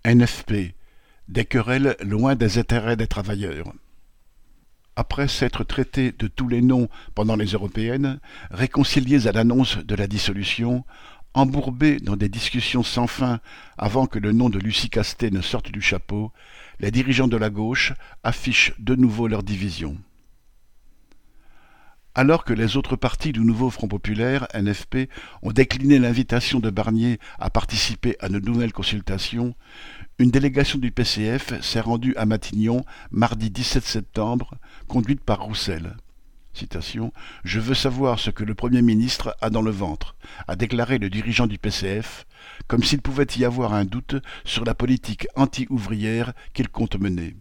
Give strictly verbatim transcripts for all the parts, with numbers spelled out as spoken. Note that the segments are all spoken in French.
N F P, des querelles loin des intérêts des travailleurs. Après s'être traités de tous les noms pendant les européennes, réconciliés à l'annonce de la dissolution, embourbés dans des discussions sans fin avant que le nom de Lucie Castet ne sorte du chapeau, les dirigeants de la gauche affichent de nouveau leur division. Alors que les autres partis du nouveau Front populaire, N F P, ont décliné l'invitation de Barnier à participer à de nouvelles consultations, une délégation du P C F s'est rendue à Matignon mardi dix-sept septembre, conduite par Roussel. Citation, « Je veux savoir ce que le Premier ministre a dans le ventre », a déclaré le dirigeant du P C F, comme s'il pouvait y avoir un doute sur la politique anti-ouvrière qu'il compte mener.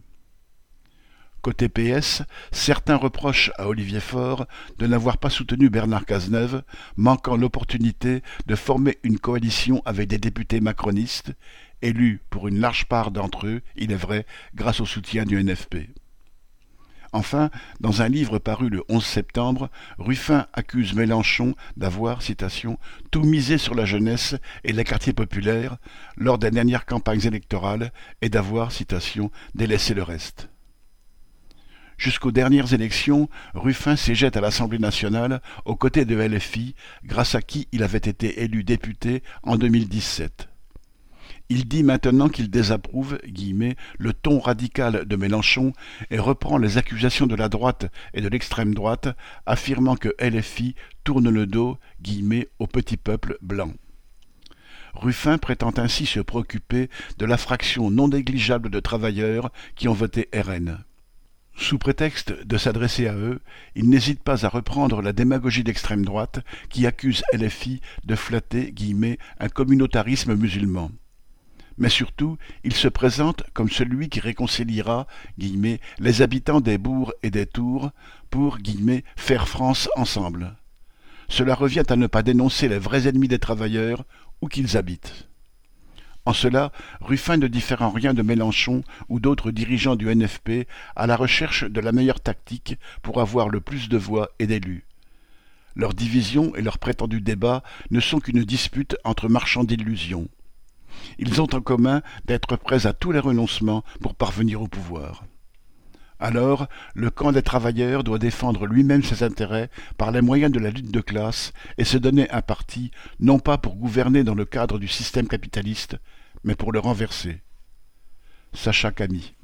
Côté P S, certains reprochent à Olivier Faure de n'avoir pas soutenu Bernard Cazeneuve, manquant l'opportunité de former une coalition avec des députés macronistes, élus pour une large part d'entre eux, il est vrai, grâce au soutien du N F P. Enfin, dans un livre paru le onze septembre, Ruffin accuse Mélenchon d'avoir, citation, « tout misé sur la jeunesse et les quartiers populaires lors des dernières campagnes électorales et d'avoir, citation, délaissé le reste ». Jusqu'aux dernières élections, Ruffin siégeait à l'Assemblée nationale aux côtés de L F I, grâce à qui il avait été élu député en deux mille dix-sept. Il dit maintenant qu'il désapprouve guillemets, le ton radical de Mélenchon et reprend les accusations de la droite et de l'extrême droite, affirmant que L F I tourne le dos guillemets, au petit peuple blanc. Ruffin prétend ainsi se préoccuper de la fraction non négligeable de travailleurs qui ont voté R N. Sous prétexte de s'adresser à eux, il n'hésite pas à reprendre la démagogie d'extrême droite qui accuse L F I de flatter guillemets, un communautarisme musulman. Mais surtout, il se présente comme celui qui réconciliera guillemets, les habitants des bourgs et des tours pour guillemets, faire France ensemble. Cela revient à ne pas dénoncer les vrais ennemis des travailleurs où qu'ils habitent. En cela, Ruffin ne diffère en rien de Mélenchon ou d'autres dirigeants du N F P à la recherche de la meilleure tactique pour avoir le plus de voix et d'élus. Leur division et leur prétendu débat ne sont qu'une dispute entre marchands d'illusions. Ils ont en commun d'être prêts à tous les renoncements pour parvenir au pouvoir. Alors, le camp des travailleurs doit défendre lui-même ses intérêts par les moyens de la lutte de classe et se donner un parti, non pas pour gouverner dans le cadre du système capitaliste, mais pour le renverser. Sacha Camille.